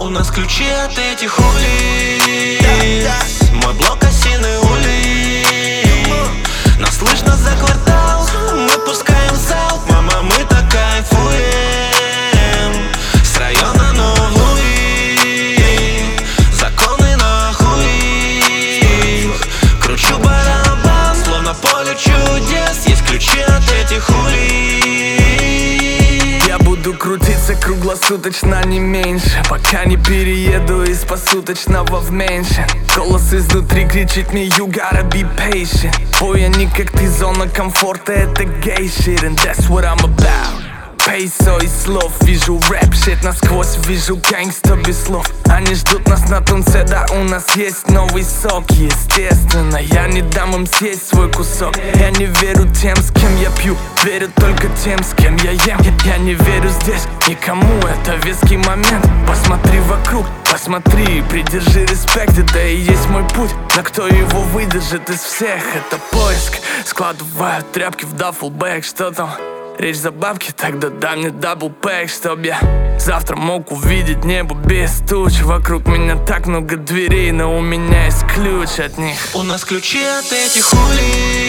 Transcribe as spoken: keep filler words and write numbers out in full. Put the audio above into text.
У нас ключи от этих улиц. Мой блок осиный улиц. Нас слышно за квартал. Мы пускаем залп. Мама, мы так кайфуем. С района новый. Законы нахуй. Кручу барабан, словно поле чудес. Есть ключи от этих улиц. Я буду крутиться круглосуточно, не меньше, пока не перееду из посуточного в меньше. Голос изнутри кричит мне: you gotta be patient. Ой, я не как ты, зона комфорта, это гей shit, and that's what I'm about. Пейсо и слов, вижу рэп-щит насквозь, вижу гангста без слов. Они ждут нас на тунце, да у нас есть новый сок. Естественно, я не дам им съесть свой кусок. Я не верю тем, с кем я пью, верю только тем, с кем я ем. Я не верю здесь никому, это веский момент. Посмотри вокруг, посмотри, придержи респект. Это и есть мой путь, но кто его выдержит из всех? Это поиск, складываю тряпки в даффлбэк. Что там? Речь за бабки, тогда дай мне даблпэк, чтоб я завтра мог увидеть небо без туч. Вокруг меня так много дверей, но у меня есть ключ от них. У нас ключи от этих улиц.